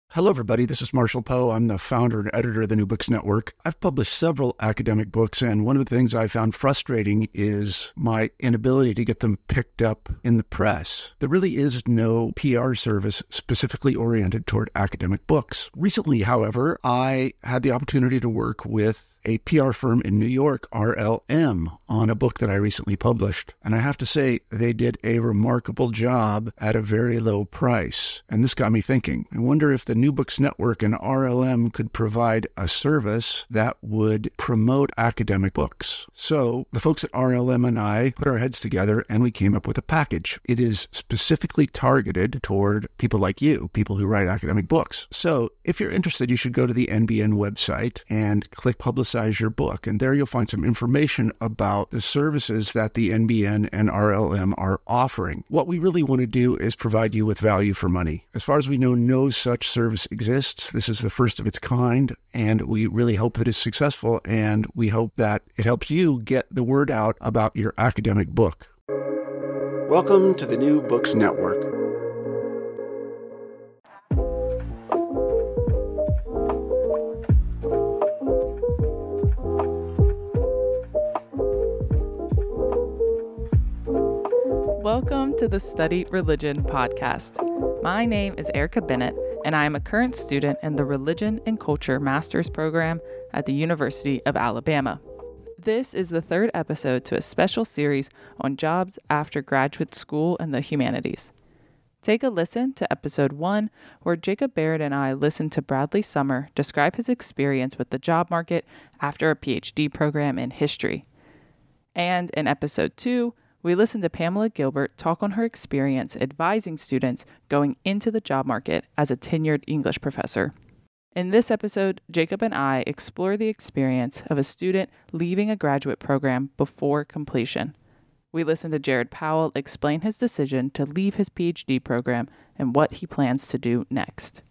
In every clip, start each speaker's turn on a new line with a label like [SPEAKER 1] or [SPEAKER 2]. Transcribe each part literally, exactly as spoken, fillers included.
[SPEAKER 1] Hello, everybody. This is Marshall Poe. I'm the founder and editor of the New Books Network. I've published several academic books, and one of the things I found frustrating is my inability to get them picked up in the press. There really is no P R service specifically oriented toward academic books. Recently, however, I had the opportunity to work with a P R firm in New York, R L M, on a book that I recently published. And I have to say, they did a remarkable job at a very low price. And this got me thinking. I wonder if the New Books Network and R L M could provide a service that would promote academic books. So the folks at R L M and I put our heads together and we came up with a package. It is specifically targeted toward people like you, people who write academic books. So if you're interested, you should go to the N B N website and click Publicize your book. And there you'll find some information about the services that the N B N and R L M are offering. What we really want to do is provide you with value for money. As far as we know, no such service exists. This is the first of its kind, and we really hope that it's successful, and we hope that it helps you get the word out about your academic book. Welcome to the New Books Network.
[SPEAKER 2] Welcome to the Study Religion podcast. My name is Erica Bennett, and I am a current student in the Religion and Culture Master's Program at the University of Alabama. This is the third episode to a special series on jobs after graduate school in the humanities. Take a listen to episode one, where Jacob Barrett and I listened to Bradley Summer describe his experience with the job market after a P H D program in history. And in episode two, we listened to Pamela Gilbert talk on her experience advising students going into the job market as a tenured English professor. In this episode, Jacob and I explore the experience of a student leaving a graduate program before completion. We listened to Jared Powell explain his decision to leave his P H D program and what he plans to do next.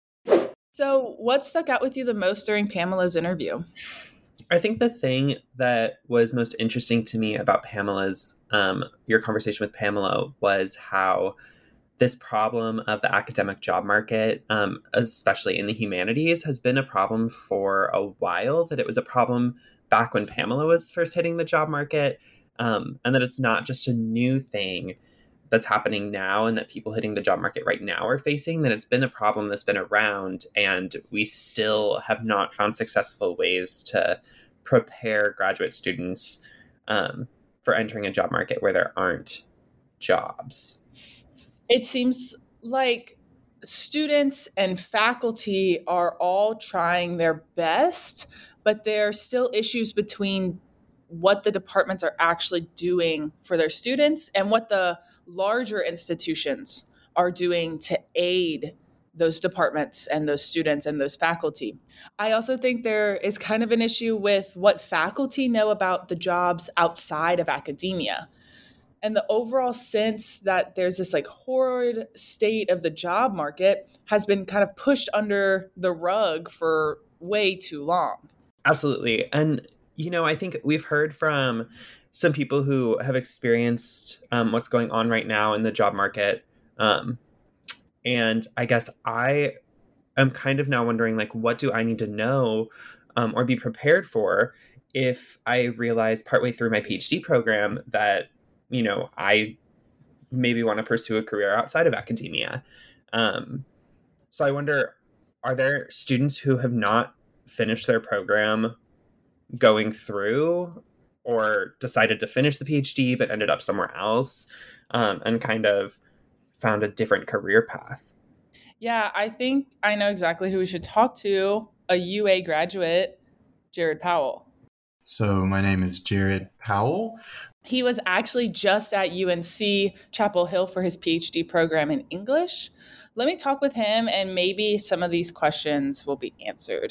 [SPEAKER 2] So, what stuck out with you the most during Pamela's interview?
[SPEAKER 3] I think the thing that was most interesting to me about Pamela's, um, your conversation with Pamela, was how this problem of the academic job market, um, especially in the humanities, has been a problem for a while, that it was a problem back when Pamela was first hitting the job market, um, and that it's not just a new thing that's happening now and that people hitting the job market right now are facing, that it's been a problem that's been around, and we still have not found successful ways to prepare graduate students um, for entering a job market where there aren't jobs.
[SPEAKER 2] It seems like students and faculty are all trying their best, but there are still issues between what the departments are actually doing for their students and what the larger institutions are doing to aid those departments and those students and those faculty. I also think there is kind of an issue with what faculty know about the jobs outside of academia. And the overall sense that there's this like horrid state of the job market has been kind of pushed under the rug for way too long.
[SPEAKER 3] Absolutely. And, you know, I think we've heard from some people who have experienced um, what's going on right now in the job market. Um, and I guess I am kind of now wondering, like, what do I need to know um, or be prepared for if I realize partway through my P H D program that, you know, I maybe want to pursue a career outside of academia. Um, so I wonder, are there students who have not finished their program going through, or decided to finish the P H D but ended up somewhere else um, and kind of found a different career path?
[SPEAKER 2] Yeah, I think I know exactly who we should talk to, a U A graduate, Jared Powell.
[SPEAKER 4] So my name is Jared Powell.
[SPEAKER 2] He was actually just at U N C Chapel Hill for his P H D program in English. Let me talk with him and maybe some of these questions will be answered.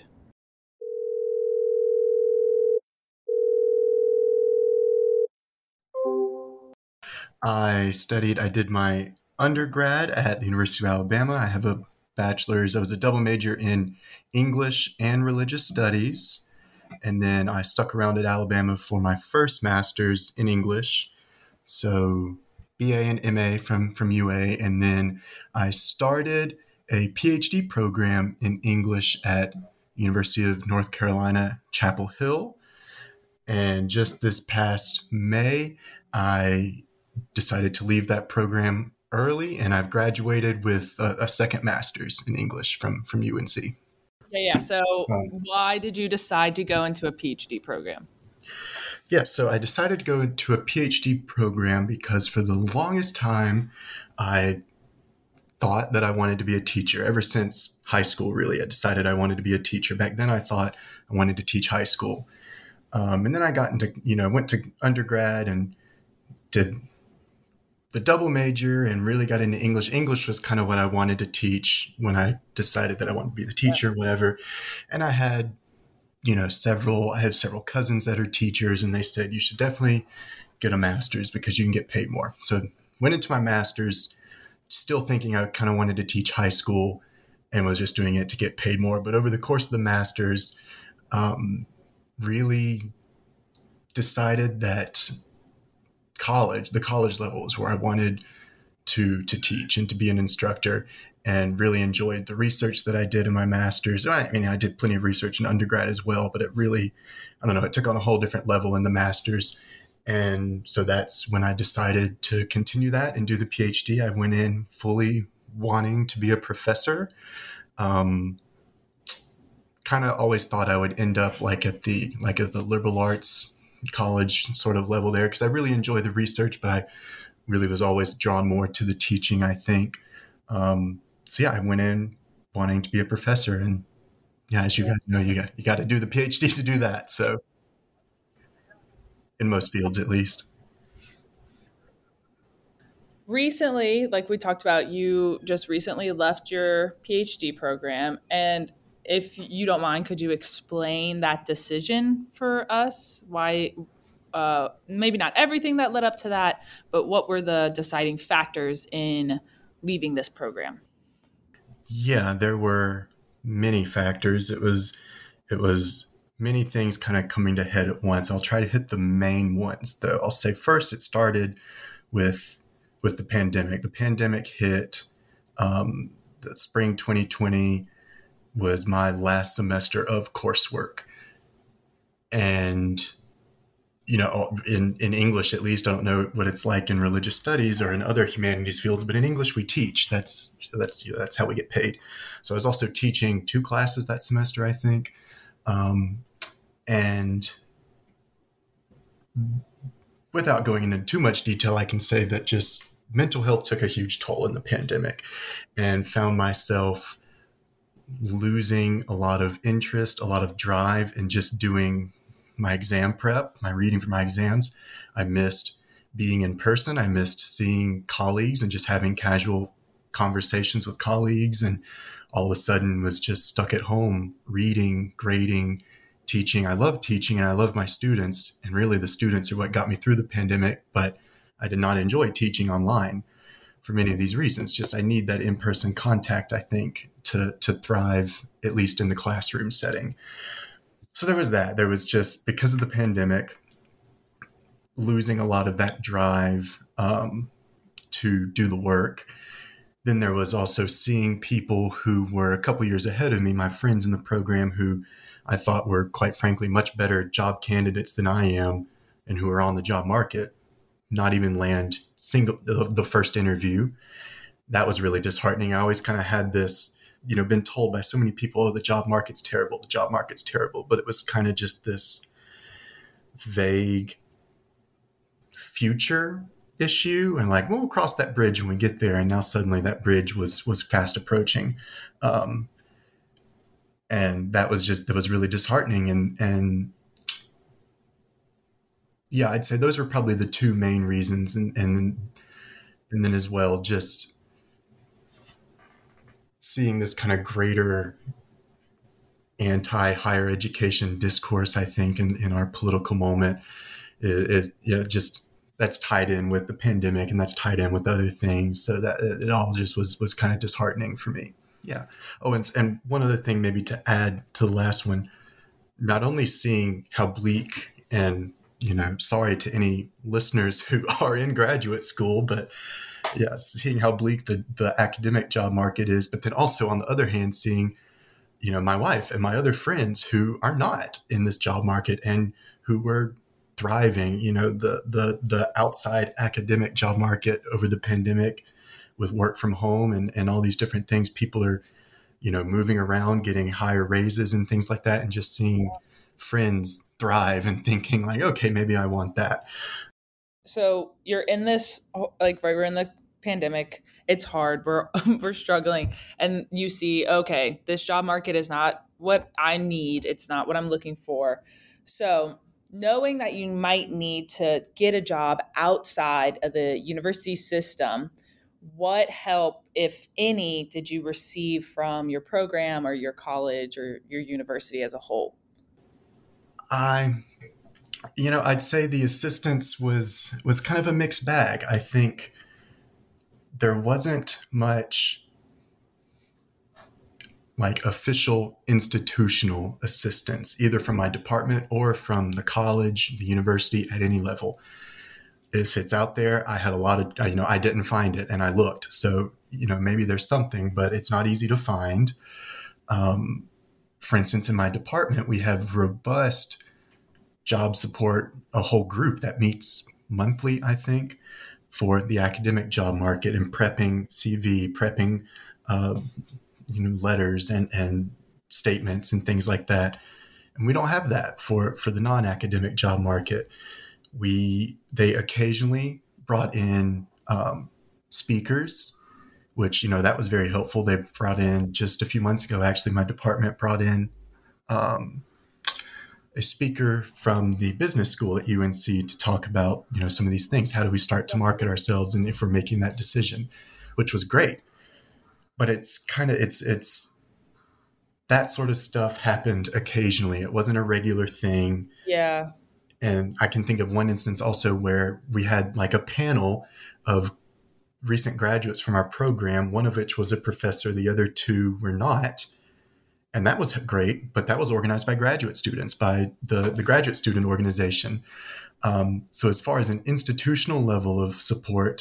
[SPEAKER 4] I studied, I did my undergrad at the University of Alabama. I have a bachelor's. I was a double major in English and religious studies. And then I stuck around at Alabama for my first master's in English. So B A and M A from, from U A. And then I started a PhD program in English at University of North Carolina, Chapel Hill. And just this past May, I decided to leave that program early, and I've graduated with a, a second master's in English from, from U N C.
[SPEAKER 2] Yeah, yeah. So
[SPEAKER 4] Um,
[SPEAKER 2] why did you decide to go into a PhD program?
[SPEAKER 4] Yeah, so I decided to go into a PhD program because for the longest time, I thought that I wanted to be a teacher. Ever since high school, really, I decided I wanted to be a teacher. Back then, I thought I wanted to teach high school. Um, and then I got into, you know, went to undergrad and did the double major and really got into English. English was kind of what I wanted to teach when I decided that I wanted to be the teacher, whatever. And I had, you know, several, I have several cousins that are teachers, and they said, you should definitely get a master's because you can get paid more. So went into my master's, still thinking I kind of wanted to teach high school and was just doing it to get paid more. But over the course of the master's, um, really decided that college, the college level is where I wanted to to teach and to be an instructor, and really enjoyed the research that I did in my master's. I mean, I did plenty of research in undergrad as well, but it really, I don't know, it took on a whole different level in the master's. And so that's when I decided to continue that and do the PhD. I went in fully wanting to be a professor. Um, kind of always thought I would end up like at the like at the liberal arts college sort of level there, because I really enjoy the research, but I really was always drawn more to the teaching, I think. Um, so yeah, I went in wanting to be a professor, and yeah, as you guys know, you got you got to do the PhD to do that. So in most fields, at least.
[SPEAKER 2] Recently, like we talked about, you just recently left your PhD program. And if you don't mind, could you explain that decision for us? Why, uh, maybe not everything that led up to that, but what were the deciding factors in leaving this program?
[SPEAKER 4] Yeah, there were many factors. It was it was many things kind of coming to head at once. I'll try to hit the main ones, though. I'll say first, it started with with the pandemic. The pandemic hit. Um, the spring twenty twenty was my last semester of coursework, and you know, in, in English, at least, I don't know what it's like in religious studies or in other humanities fields, but in English we teach. That's that's you know, that's how we get paid. So I was also teaching two classes that semester, I think, um, and without going into too much detail, I can say that just mental health took a huge toll in the pandemic, and found myself losing a lot of interest, a lot of drive in just doing my exam prep, my reading for my exams. I missed being in person. I missed seeing colleagues and just having casual conversations with colleagues, and all of a sudden was just stuck at home reading, grading, teaching. I love teaching and I love my students, and really the students are what got me through the pandemic, but I did not enjoy teaching online for many of these reasons. Just I need that in-person contact, I think, to to thrive, at least in the classroom setting. So there was that. There was just, because of the pandemic, losing a lot of that drive um, to do the work. Then there was also seeing people who were a couple years ahead of me, my friends in the program, who I thought were, quite frankly, much better job candidates than I am, and who are on the job market, not even land single the, the first interview. That was really disheartening. I always kind of had this, you know, been told by so many people, oh, the job market's terrible, the job market's terrible. But it was kind of just this vague future issue, and like, well, we'll cross that bridge when we get there. And now suddenly that bridge was was fast approaching. Um, and that was just, that was really disheartening. And, and yeah, I'd say those were probably the two main reasons. And, and, and then as well, just seeing this kind of greater anti-higher education discourse, I think, in, in our political moment is, is you know, just, that's tied in with the pandemic, and that's tied in with other things. So that it all just was, was kind of disheartening for me. Yeah. Oh, and, and one other thing maybe to add to the last one, not only seeing how bleak, and, you know, sorry to any listeners who are in graduate school, but yeah, seeing how bleak the, the academic job market is, but then also on the other hand, seeing, you know, my wife and my other friends who are not in this job market and who were thriving, you know, the, the, the outside academic job market over the pandemic with work from home and, and all these different things. People are, you know, moving around, getting higher raises and things like that. And just seeing friends thrive and thinking like, okay, maybe I want that.
[SPEAKER 2] So you're in this, like, right, we're in the pandemic. It's hard. We're, we're struggling. And you see, okay, this job market is not what I need. It's not what I'm looking for. So knowing that you might need to get a job outside of the university system, what help, if any, did you receive from your program or your college or your university as a whole?
[SPEAKER 4] I, you know, I'd say the assistance was was kind of a mixed bag. I think there wasn't much like official institutional assistance, either from my department or from the college, the university, at any level. If it's out there, I had a lot of, you know, I didn't find it and I looked. So, you know, maybe there's something, but it's not easy to find. Um, for instance, in my department, we have robust job support, a whole group that meets monthly, I think, for the academic job market and prepping C V, prepping, uh, you know, letters and, and statements and things like that. And we don't have that for, for the non-academic job market. We, they occasionally brought in um, speakers, which, you know, that was very helpful. They brought in just a few months ago, actually, my department brought in um, a speaker from the business school at U N C to talk about, you know, some of these things. How do we start to market ourselves and if we're making that decision, which was great. But it's kind of, it's, it's, that sort of stuff happened occasionally. It wasn't a regular thing.
[SPEAKER 2] Yeah.
[SPEAKER 4] And I can think of one instance also where we had like a panel of recent graduates from our program, one of which was a professor, the other two were not. And that was great, but that was organized by graduate students, by the, the graduate student organization. Um, so as far as an institutional level of support,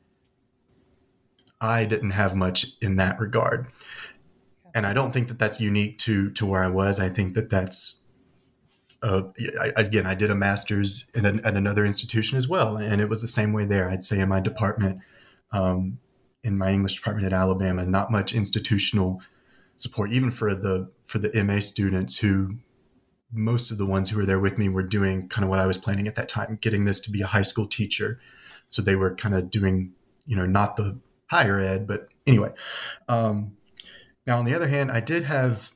[SPEAKER 4] I didn't have much in that regard. And I don't think that that's unique to, to where I was. I think that that's, uh, I, again, I did a master's in an, at another institution as well. And it was the same way there. I'd say in my department, um, in my English department at Alabama, not much institutional support, even for the, for the M A students who, most of the ones who were there with me were doing kind of what I was planning at that time, getting this to be a high school teacher. So they were kind of doing, you know, not the higher ed, but anyway. Um, now, on the other hand, I did have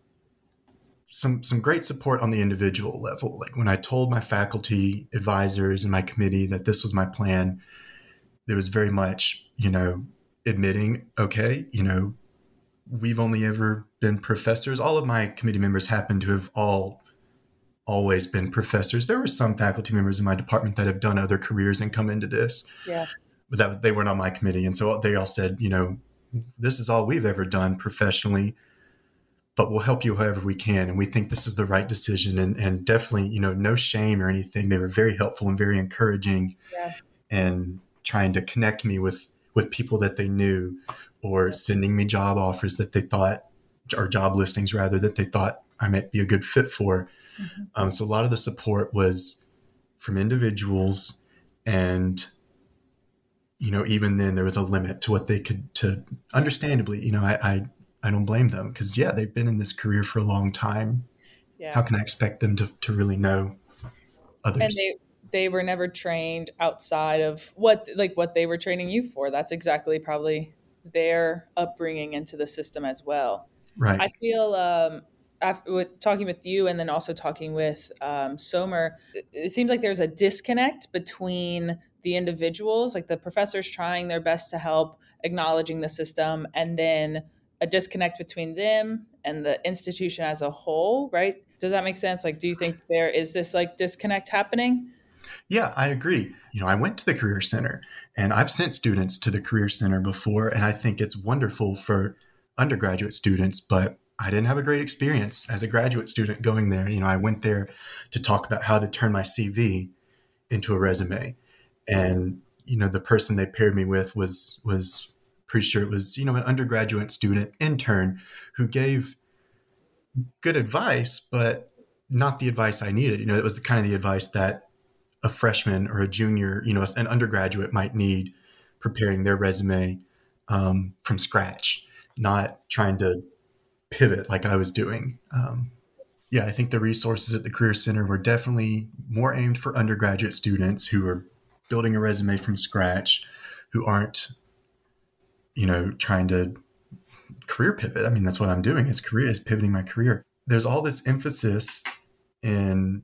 [SPEAKER 4] some some great support on the individual level. Like when I told my faculty advisors and my committee that this was my plan, there was very much, you know, admitting, okay, you know, we've only ever been professors. All of my committee members happen to have all always been professors. There were some faculty members in my department that have done other careers and come into this.
[SPEAKER 2] Yeah.
[SPEAKER 4] But that they weren't on my committee. And so they all said, you know, this is all we've ever done professionally, but we'll help you however we can. And we think this is the right decision. And, and definitely, you know, no shame or anything. They were very helpful and very encouraging
[SPEAKER 2] Yeah.
[SPEAKER 4] and trying to connect me with, with people that they knew or sending me job offers that they thought, or job listings rather, that they thought I might be a good fit for. Mm-hmm. Um, so a lot of the support was from individuals, and you know, even then there was a limit to what they could, to understandably, you know, I, I, I don't blame them because yeah, they've been in this career for a long time. Yeah. How can I expect them to, to really know others?
[SPEAKER 2] And they, they were never trained outside of what, like what they were training you for. That's exactly probably their upbringing into the system as well.
[SPEAKER 4] Right.
[SPEAKER 2] I feel, um, after with talking with you and then also talking with um, Somer, it seems like there's a disconnect between the individuals, like the professors trying their best to help, acknowledging the system, and then a disconnect between them and the institution as a whole, right? Does that make sense? Like, do you think there is this like disconnect happening?
[SPEAKER 4] Yeah, I agree. You know, I went to the Career Center and I've sent students to the Career Center before, and I think it's wonderful for undergraduate students, but I didn't have a great experience as a graduate student going there. You know, I went there to talk about how to turn my C V into a resume. And you know, the person they paired me with was was pretty sure it was, you know, an undergraduate student intern who gave good advice, but not the advice I needed. You know, it was the kind of the advice that a freshman or a junior, you know, an undergraduate might need preparing their resume um, from scratch, not trying to pivot like I was doing. Um, yeah, I think the resources at the Career Center were definitely more aimed for undergraduate students who are building a resume from scratch, who aren't, you know, trying to career pivot. I mean, that's what I'm doing is career is pivoting my career. There's all this emphasis in,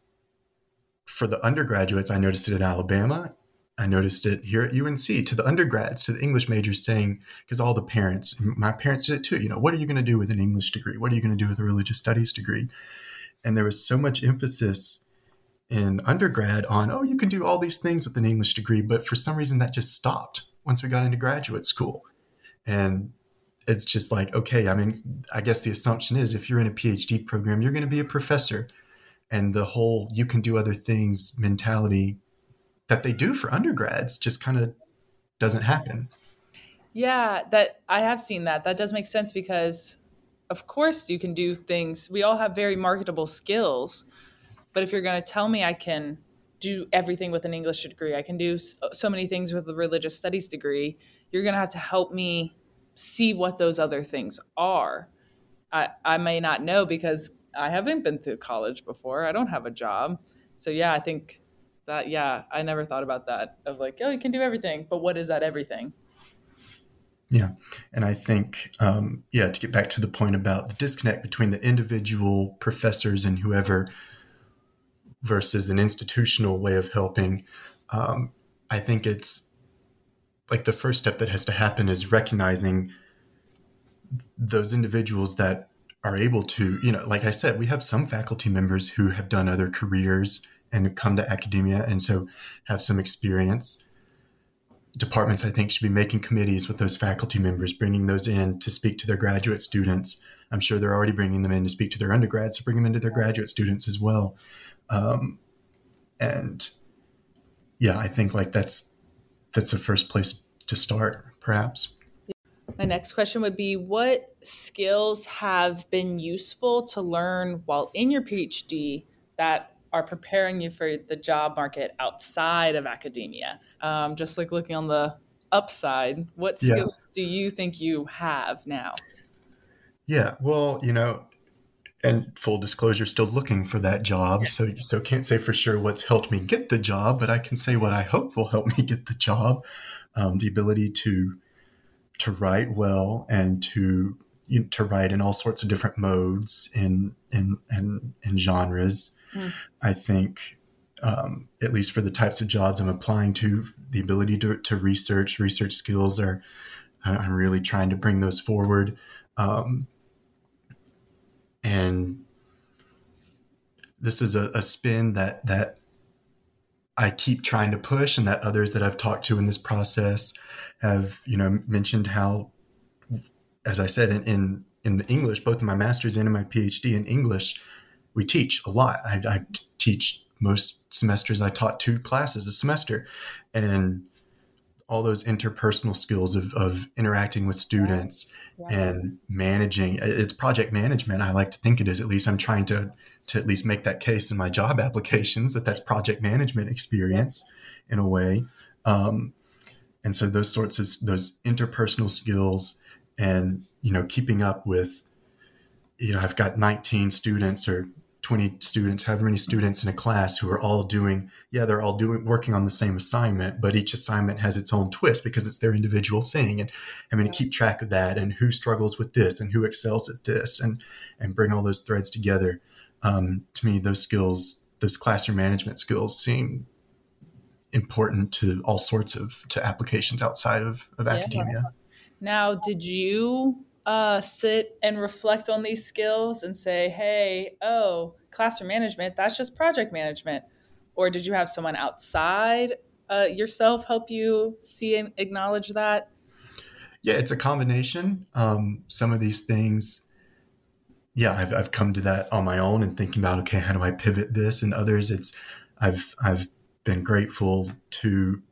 [SPEAKER 4] for the undergraduates, I noticed it at Alabama. I noticed it here at U N C, to the undergrads, to the English majors, saying, because all the parents, my parents did it too, you know, what are you going to do with an English degree? What are you going to do with a religious studies degree? And there was so much emphasis in undergrad on, oh, you can do all these things with an English degree. But for some reason that just stopped once we got into graduate school. And it's just like, okay, I mean, I guess the assumption is if you're in a PhD program, you're going to be a professor. And the whole you can do other things mentality that they do for undergrads just kind of doesn't happen.
[SPEAKER 2] Yeah, that I have seen that. That does make sense because, of course, you can do things. We all have very marketable skills. But if you're going to tell me I can do everything with an English degree, I can do so, so many things with a religious studies degree, you're going to have to help me see what those other things are. I, I may not know because I haven't been through college before. I don't have a job. So yeah, I think that, yeah, I never thought about that of like, oh, you can do everything, but what is that everything?
[SPEAKER 4] Yeah. And I think, um, yeah, to get back to the point about the disconnect between the individual professors and whoever versus an institutional way of helping, um, I think it's like the first step that has to happen is recognizing those individuals that are able to, you know, like I said, we have some faculty members who have done other careers and come to academia and so have some experience. Departments, I think, should be making committees with those faculty members, bringing those in to speak to their graduate students. I'm sure they're already bringing them in to speak to their undergrads, so bring them into their graduate students as well. Um, and yeah, I think like that's that's the first place to start, perhaps.
[SPEAKER 2] My next question would be, what skills have been useful to learn while in your PhD that are preparing you for the job market outside of academia? Um, just like looking on the upside, what skills yeah. do you think you have now?
[SPEAKER 4] Yeah, well, you know, and full disclosure, still looking for that job. Yeah. So, so can't say for sure what's helped me get the job, but I can say what I hope will help me get the job. Um, the ability to to write well and to you know, to write in all sorts of different modes and and and, and genres. Mm. I think, um, at least for the types of jobs I'm applying to, the ability to to research, research skills are, I'm really trying to bring those forward. Um, and this is a, a spin that that I keep trying to push, and that others that I've talked to in this process have, you know, mentioned how, as I said, in, in, in the English, both in my master's and in my PhD in English, we teach a lot. I, I teach most semesters. I taught two classes a semester, and all those interpersonal skills of, of interacting with students yeah. Yeah. and managing. It's project management. I like to think it is. At least I'm trying to to at least make that case in my job applications that that's project management experience in a way. Um, and so those sorts of those interpersonal skills and, you know, keeping up with, you know, I've got nineteen students or twenty students, however many students in a class who are all doing, yeah, they're all doing, working on the same assignment, but each assignment has its own twist because it's their individual thing. And I mean, to keep track of that and who struggles with this and who excels at this and, and bring all those threads together. Um, to me, those skills, those classroom management skills seem important to all sorts of, to applications outside of, of yeah. academia.
[SPEAKER 2] Now, did you uh, sit and reflect on these skills and say, hey, oh, classroom management, that's just project management? Or did you have someone outside uh, yourself help you see and acknowledge that?
[SPEAKER 4] Yeah, it's a combination. Um, some of these things, yeah, I've I've come to that on my own and thinking about, okay, how do I pivot this? And others, it's I've I've been grateful to,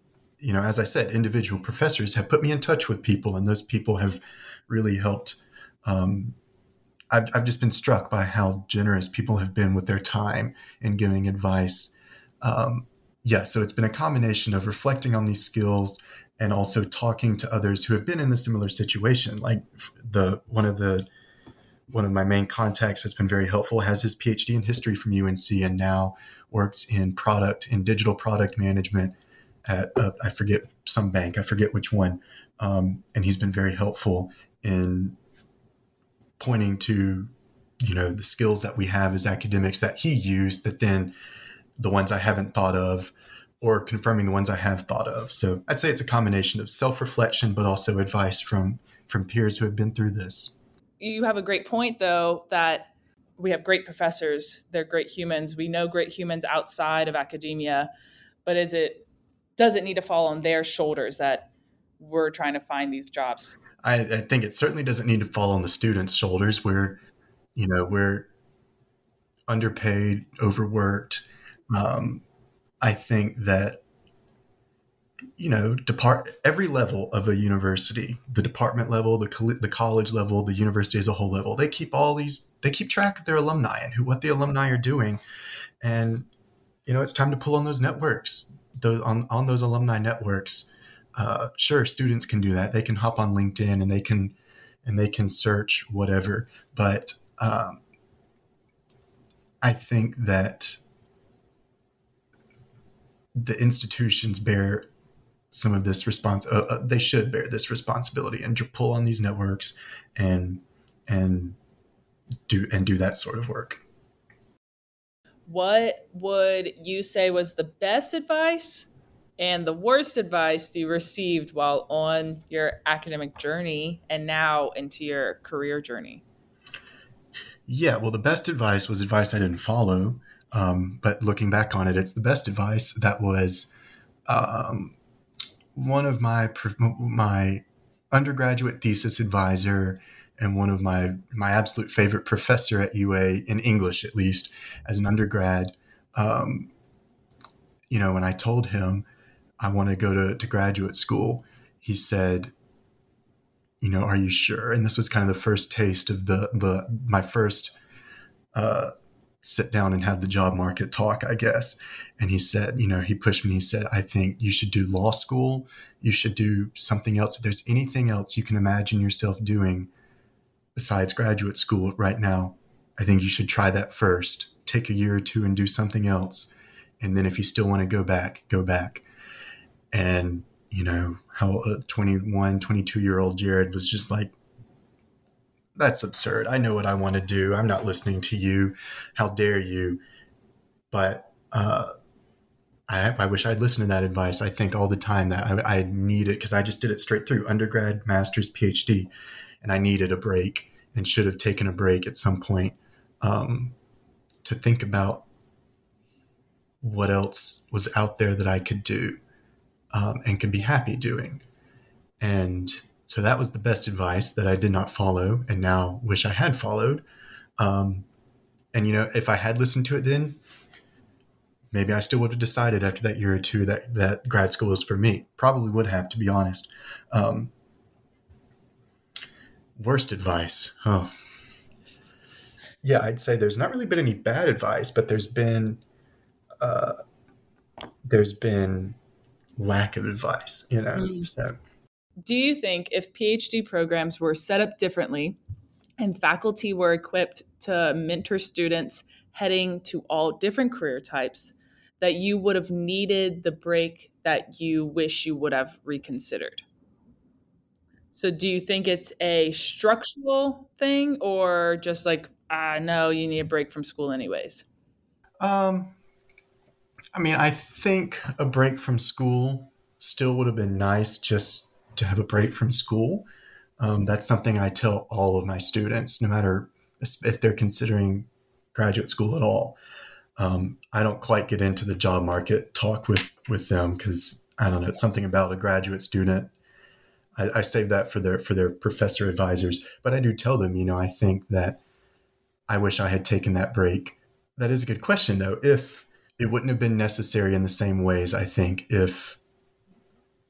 [SPEAKER 4] you know, as I said, individual professors have put me in touch with people, and those people have really helped. Um, I've, I've just been struck by how generous people have been with their time in giving advice. Um, yeah, so it's been a combination of reflecting on these skills and also talking to others who have been in a similar situation. Like the one of the one of my main contacts has been very helpful, has his PhD in history from U N C and now works in product, in digital product management at, uh, I forget, some bank, I forget which one. Um, and he's been very helpful in pointing to, you know, the skills that we have as academics that he used, but then the ones I haven't thought of, or confirming the ones I have thought of. So I'd say it's a combination of self-reflection, but also advice from, from peers who have been through this.
[SPEAKER 2] You have a great point, though, that we have great professors. They're great humans. We know great humans outside of academia, but is it, does it need to fall on their shoulders that we're trying to find these jobs?
[SPEAKER 4] I, I think it certainly doesn't need to fall on the students' shoulders. We're, you know, we're underpaid, overworked. Um, I think that, you know, depart every level of a university, the department level, the co- the college level, the university as a whole level, they keep all these, they keep track of their alumni and who, what the alumni are doing. And, you know, it's time to pull on those networks, those on, on those alumni networks. Uh, sure, students can do that. They can hop on LinkedIn and they can, and they can search whatever. But um, I think that the institutions bear some of this response. Uh, uh, they should bear this responsibility and pull on these networks and and do and do that sort of work.
[SPEAKER 2] What would you say was the best advice and the worst advice you received while on your academic journey and now into your career journey?
[SPEAKER 4] Yeah, well, the best advice was advice I didn't follow. Um, but looking back on it, it's the best advice. That was um, one of my my undergraduate thesis advisor and one of my my absolute favorite professor at U A, in English at least, as an undergrad. Um, you know, when I told him I want to go to, to graduate school, he said, you know, are you sure? And this was kind of the first taste of the the my first uh, sit down and have the job market talk, I guess. And he said, you know, he pushed me. He said, I think you should do law school. You should do something else. If there's anything else you can imagine yourself doing besides graduate school right now, I think you should try that first. Take a year or two and do something else. And then if you still want to go back, go back. And, you know, how a twenty-one, twenty-two year old Jared was just like, that's absurd. I know what I want to do. I'm not listening to you. How dare you? But uh, I, I wish I'd listened to that advice. I think all the time that I, I needed, because I just did it straight through undergrad, master's, PhD, and I needed a break and should have taken a break at some point um, to think about what else was out there that I could do um, and could be happy doing. And so that was the best advice that I did not follow and now wish I had followed. Um, and, you know, if I had listened to it then, maybe I still would have decided after that year or two that, that grad school is for me. Probably would have, to be honest. Um, worst advice. Oh, yeah, I'd say there's not really been any bad advice, but there's been, uh, there's been lack of advice, you know, mm. so.
[SPEAKER 2] Do you think if PhD programs were set up differently and faculty were equipped to mentor students heading to all different career types, that you would have needed the break that you wish you would have reconsidered? So do you think it's a structural thing or just like, ah, no, you need a break from school anyways?
[SPEAKER 4] Um, I mean, I think a break from school still would have been nice, just to have a break from school. Um, that's something I tell all of my students, no matter if they're considering graduate school at all. Um, I don't quite get into the job market talk with, with them because I don't know, it's something about a graduate student. I, I save that for their, for their professor advisors, but I do tell them, you know, I think that I wish I had taken that break. That is a good question though. If it wouldn't have been necessary in the same ways, I think if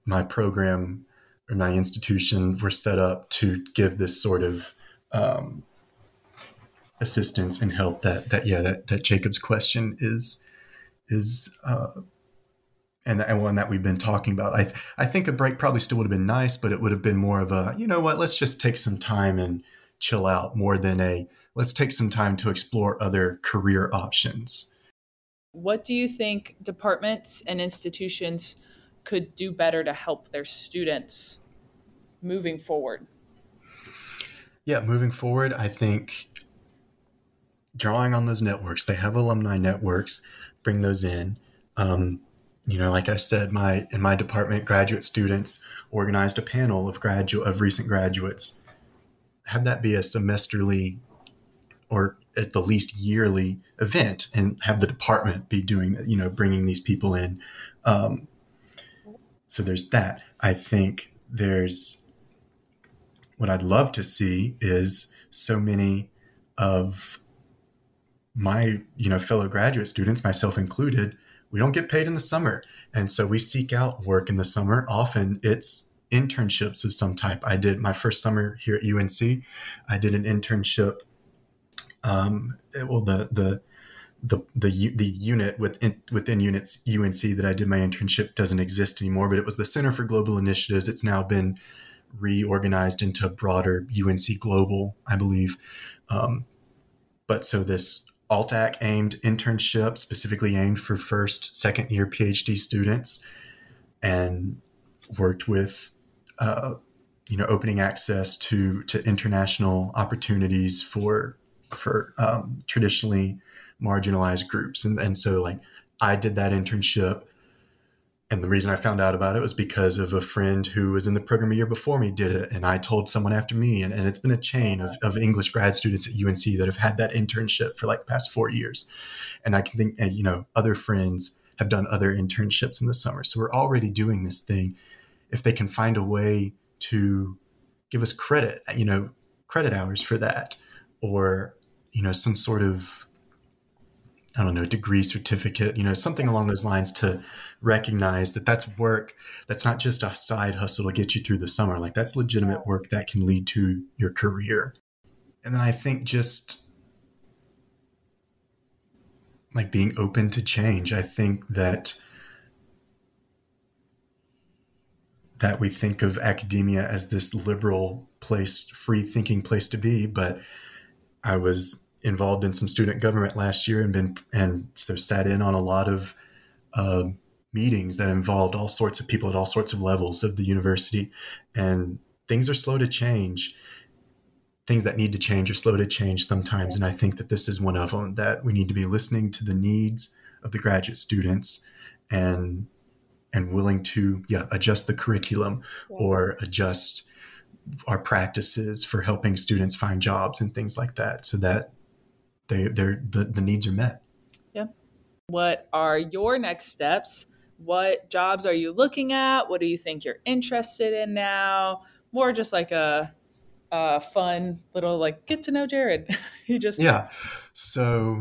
[SPEAKER 4] my program or my institution were set up to give this sort of um, assistance and help that, that, yeah, that, that Jacob's question is, is, uh, and, and one that we've been talking about. I, I think a break probably still would have been nice, but it would have been more of a, you know what, let's just take some time and chill out, more than a, let's take some time to explore other career options.
[SPEAKER 2] What do you think departments and institutions could do better to help their students moving forward?
[SPEAKER 4] Yeah, moving forward, I think drawing on those networks, they have alumni networks, bring those in. Um, you know, like I said, my in my department, graduate students organized a panel of graduate of recent graduates. Have that be a semesterly or at the least yearly event, and have the department be doing, you know, bringing these people in. Um, so there's that. I think there's, what I'd love to see is so many of my, you know, fellow graduate students, myself included, we don't get paid in the summer. And so we seek out work in the summer. Often it's internships of some type. I did my first summer here at U N C. I did an internship. Um, well, the, the, the, the, the unit within, within units U N C that I did my internship doesn't exist anymore, but it was the Center for Global Initiatives. It's now been reorganized into broader U N C Global, I believe. Um, but so this ALTAC aimed internship, specifically aimed for first, second year PhD students, and worked with, uh, you know, opening access to, to international opportunities for, for um, traditionally marginalized groups. And, and so like I did that internship. And the reason I found out about it was because of a friend who was in the program a year before me did it. And I told someone after me, and, and it's been a chain of, of English grad students at U N C that have had that internship for like the past four years. And I can think, and, you know, other friends have done other internships in the summer. So we're already doing this thing. If they can find a way to give us credit, you know, credit hours for that, or, you know, some sort of, I don't know, degree certificate, you know, something along those lines to recognize that that's work. That's not just a side hustle to get you through the summer. Like that's legitimate work that can lead to your career. And then I think just like being open to change. I think that that we think of academia as this liberal place, free thinking place to be, but I was involved in some student government last year and been and so sat in on a lot of uh, meetings that involved all sorts of people at all sorts of levels of the university, and things are slow to change. Things that need to change are slow to change sometimes, and I think that this is one of them, that we need to be listening to the needs of the graduate students and and willing to yeah adjust the curriculum yeah. or adjust our practices for helping students find jobs and things like that, so that They, they're, the, the needs are met.
[SPEAKER 2] Yeah. What are your next steps? What jobs are you looking at? What do you think you're interested in now? More just like a, a fun little like get to know Jared. He just
[SPEAKER 4] yeah. So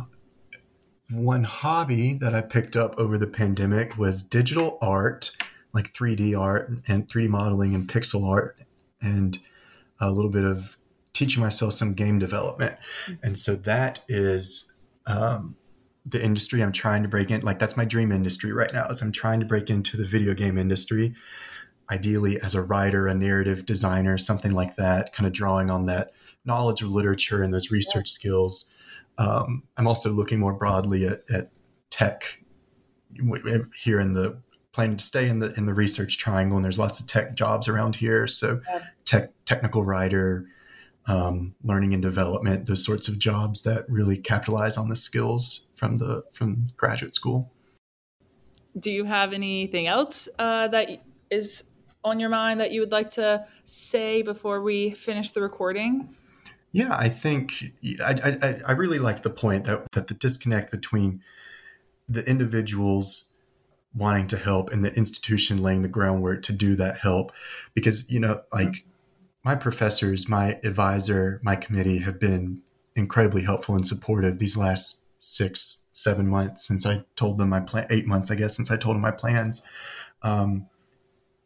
[SPEAKER 4] one hobby that I picked up over the pandemic was digital art, like three D art and three D modeling and pixel art, and a little bit of teaching myself some game development. And so that is um, the industry I'm trying to break in. Like that's my dream industry right now, is I'm trying to break into the video game industry, ideally as a writer, a narrative designer, something like that, kind of drawing on that knowledge of literature and those research yeah. skills. Um, I'm also looking more broadly at, at tech here in the, planning to stay in the, in the research triangle. And there's lots of tech jobs around here. So yeah. tech, technical writer, Um, learning and development, those sorts of jobs that really capitalize on the skills from the from graduate school.
[SPEAKER 2] Do you have anything else uh, that is on your mind that you would like to say before we finish the recording?
[SPEAKER 4] Yeah, I think I, I, I really like the point that, that the disconnect between the individuals wanting to help and the institution laying the groundwork to do that help, because, you know, like my professors, my advisor, my committee have been incredibly helpful and supportive these last six, seven months since I told them my plan, eight months, I guess, since I told them my plans. Um,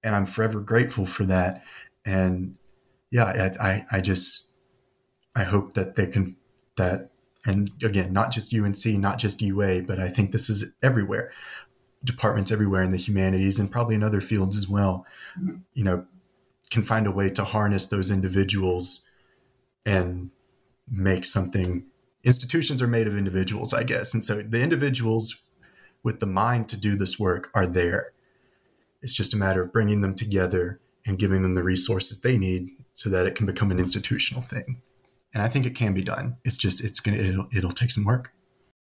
[SPEAKER 4] and I'm forever grateful for that. And yeah, I, I, I just, I hope that they can, that, and again, not just U N C, not just U A, but I think this is everywhere, departments everywhere in the humanities and probably in other fields as well, you know, can find a way to harness those individuals and make something. Institutions are made of individuals, I guess. And so the individuals with the mind to do this work are there. It's just a matter of bringing them together and giving them the resources they need so that it can become an institutional thing. And I think it can be done. It's just, it's going to, it'll, it'll take some work.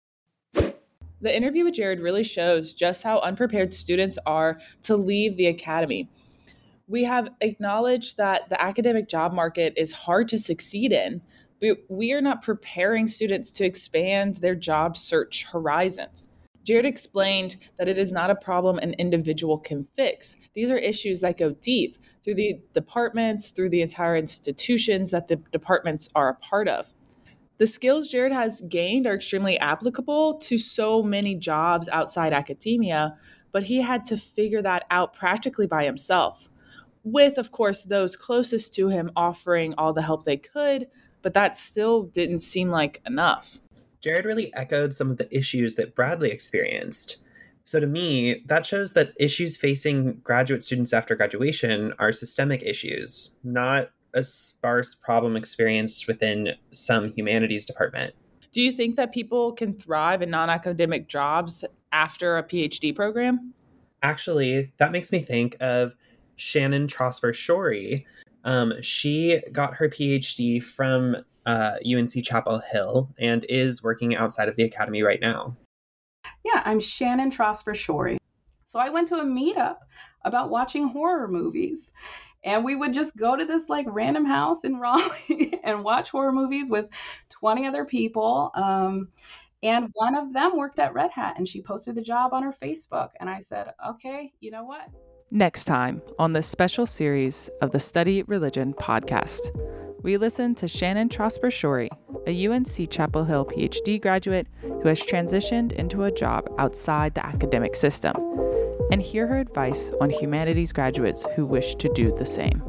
[SPEAKER 2] The interview with Jared really shows just how unprepared students are to leave the academy. We have acknowledged that the academic job market is hard to succeed in. We, we are not preparing students to expand their job search horizons. Jared explained that it is not a problem an individual can fix. These are issues that go deep through the departments, through the entire institutions that the departments are a part of. The skills Jared has gained are extremely applicable to so many jobs outside academia, but he had to figure that out practically by himself, with, of course, those closest to him offering all the help they could, but that still didn't seem like enough.
[SPEAKER 3] Jared really echoed some of the issues that Bradley experienced. So to me, that shows that issues facing graduate students after graduation are systemic issues, not a sparse problem experienced within some humanities department.
[SPEAKER 2] Do you think that people can thrive in non-academic jobs after a PhD program?
[SPEAKER 3] Actually, that makes me think of Shannon Trosper Shorey. Um, she got her PhD from uh, U N C Chapel Hill and is working outside of the academy right now.
[SPEAKER 5] Yeah, I'm Shannon Trosper Shorey. So I went to a meetup about watching horror movies. And we would just go to this like random house in Raleigh and watch horror movies with twenty other people. Um, and one of them worked at Red Hat and she posted the job on her Facebook. And I said, okay, you know what?
[SPEAKER 2] Next time on this special series of the Study Religion podcast, we listen to Shannon Trosper Shorey, a U N C Chapel Hill PhD graduate who has transitioned into a job outside the academic system, and hear her advice on humanities graduates who wish to do the same.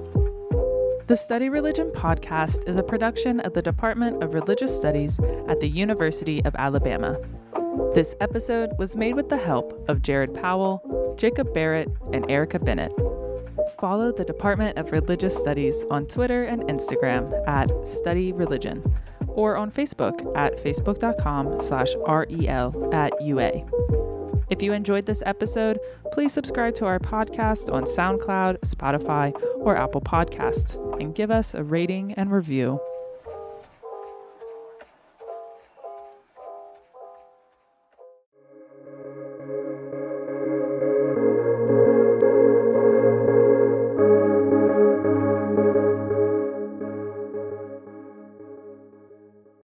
[SPEAKER 2] The Study Religion podcast is a production of the Department of Religious Studies at the University of Alabama. This episode was made with the help of Jared Powell, Jacob Barrett, and Erica Bennett. Follow the Department of Religious Studies on Twitter and Instagram at Study Religion, or on Facebook at facebook.com slash rel at UA. If you enjoyed this episode, please subscribe to our podcast on SoundCloud, Spotify, or Apple Podcasts, and give us a rating and review.